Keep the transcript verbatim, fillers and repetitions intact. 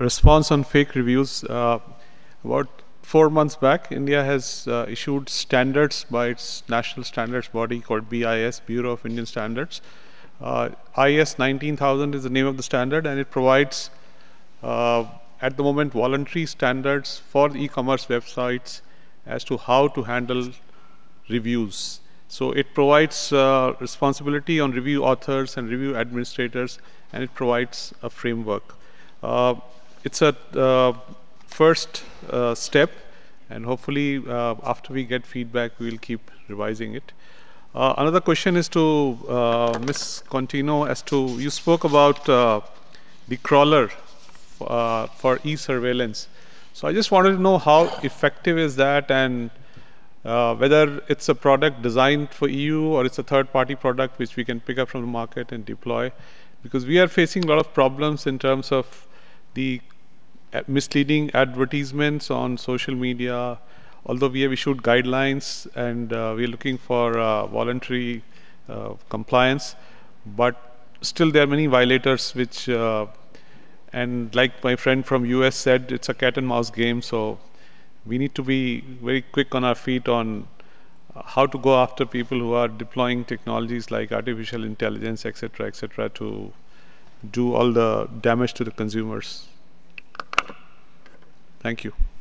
response on fake reviews. Uh, about four months back, India has uh, issued standards by its national standards body called B I S, Bureau of Indian Standards. Uh, I S nineteen thousand is the name of the standard, and it provides, uh, at the moment, voluntary standards for e-commerce websites as to how to handle reviews. So it provides uh, responsibility on review authors and review administrators, and it provides a framework. Uh, it's a uh, first uh, step, and hopefully uh, after we get feedback, we will keep revising it. Uh, another question is to uh, Miz Contino as to, you spoke about uh, the crawler uh, for e-surveillance. So I just wanted to know how effective is that, and uh, whether it's a product designed for E U or it's a third-party product which we can pick up from the market and deploy. Because we are facing a lot of problems in terms of the misleading advertisements on social media, although we have issued guidelines and uh, we're looking for uh, voluntary uh, compliance, but still there are many violators which, uh, and like my friend from U S said, it's a cat and mouse game, so we need to be very quick on our feet on uh, how to go after people who are deploying technologies like artificial intelligence, et cetera, et cetera, to do all the damage to the consumers. Thank you.